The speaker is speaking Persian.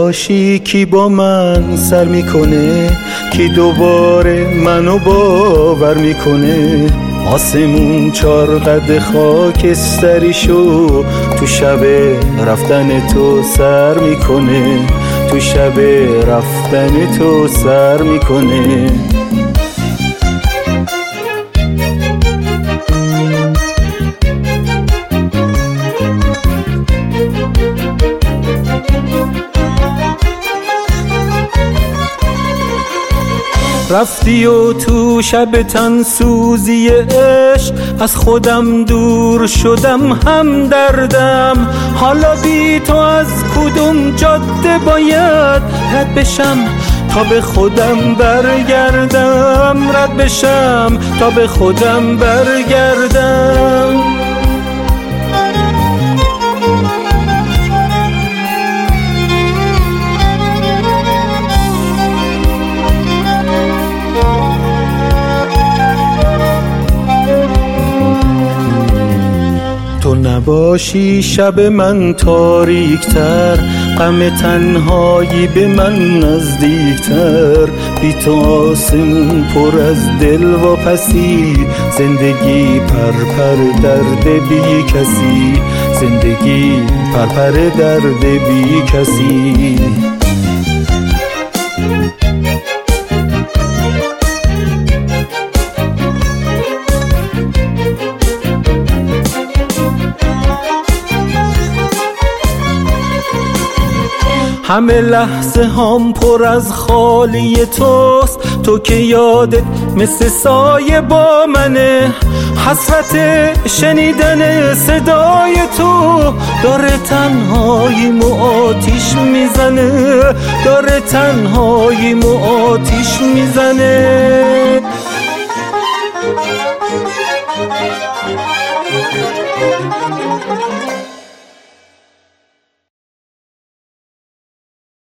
نباشی کی با من سر میکنه، کی دوباره منو باور میکنه. آسمون 4 قد خاکستریشو تو شب رفتن تو سر میکنه، تو شب رفتن تو سر میکنه. رفتی و تو شب تن سوزی عشق از خودم دور شدم، هم دردم. حالا بی تو از کدوم جاده باید رد بشم تا به خودم برگردم، رد بشم تا به خودم برگردم. تو نباشی شب من تاریکتر، غم تنهایی به من نزدیکتر. بی تو آسمون پر از دلواپسی، زندگی پرپر درد بی کسی، زندگی پرپر درد بی کسی. همه لحظه هم پر از خالی توست، تو که یادت مثل سایه با منه. حسرت شنیدن صدای تو داره تنهاییمو آتیش میزنه، داره تنهاییمو آتیش میزنه.